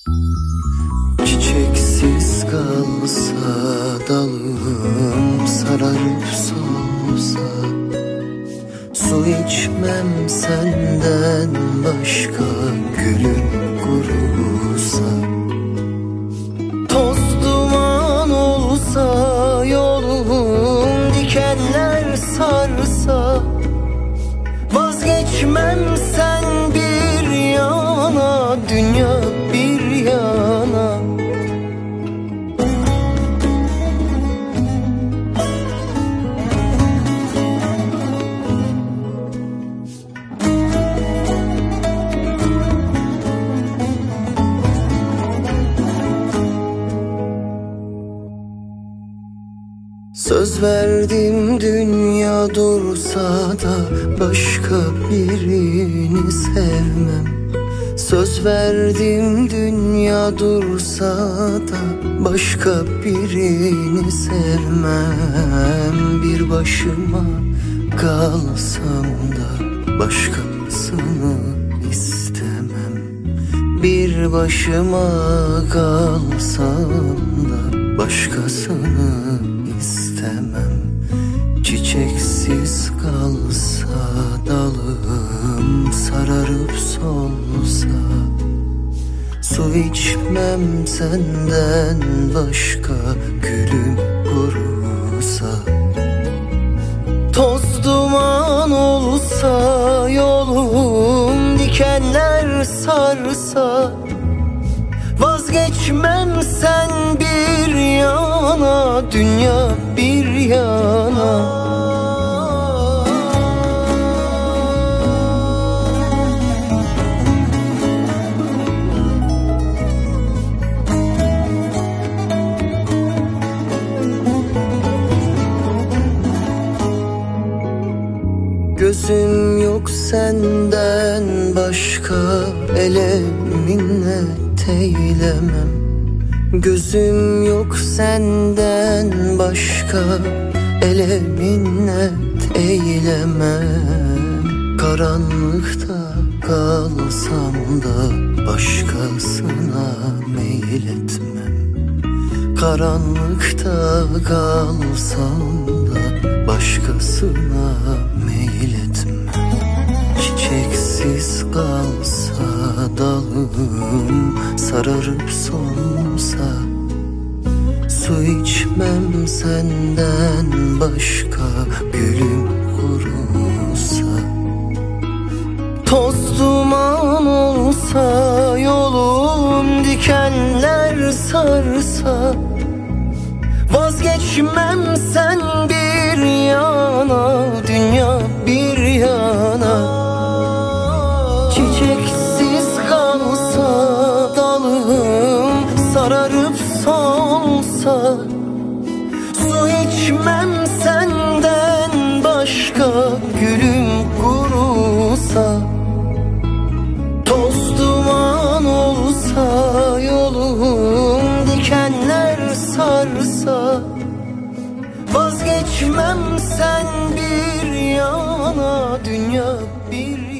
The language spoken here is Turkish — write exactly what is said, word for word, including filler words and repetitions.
Çiçeksiz kalsa dalım, sararıp solsa, su içmem senden başka, gülüm kurusa. Toz duman olsa yolum, dikenler sarsa, vazgeçmem sen bir yana, dünya bir yana. Söz verdim dünya dursa da başka birini sevmem. Söz verdim dünya dursa da başka birini sevmem. Bir başıma kalsam da başkasını istemem. Bir başıma kalsam da başkasını istemem. Çiçeksiz kalsa dalım, sararıp solsa, su içmem senden başka, gülüm kurusa. Toz duman olsa yolum, dikenler sarsa, vazgeçmem sen bir yana, dünya bir yana. Gözüm yok senden başka, ele minnet eylemem. Gözüm yok senden başka, ele minnet eylemem. Karanlıkta kalsam da başkasına meyletmem. Karanlıkta kalsam da başkasına meyletmem. Çiçeksiz kalsa dalım, sararıp solsa, su içmem senden başka, gülüm kurusa. Toz duman olsa yolum, dikenler sarsa, vazgeçmem sen bir yana, dünya bir yana. Çiçeksiz kalsa dalım, sararıp solsa, su içmem senden başka, gülüm kurusa. Toz duman olsa yolum, dikenler sarsa, vazgeçmem sen bir yana, dünya bir yana.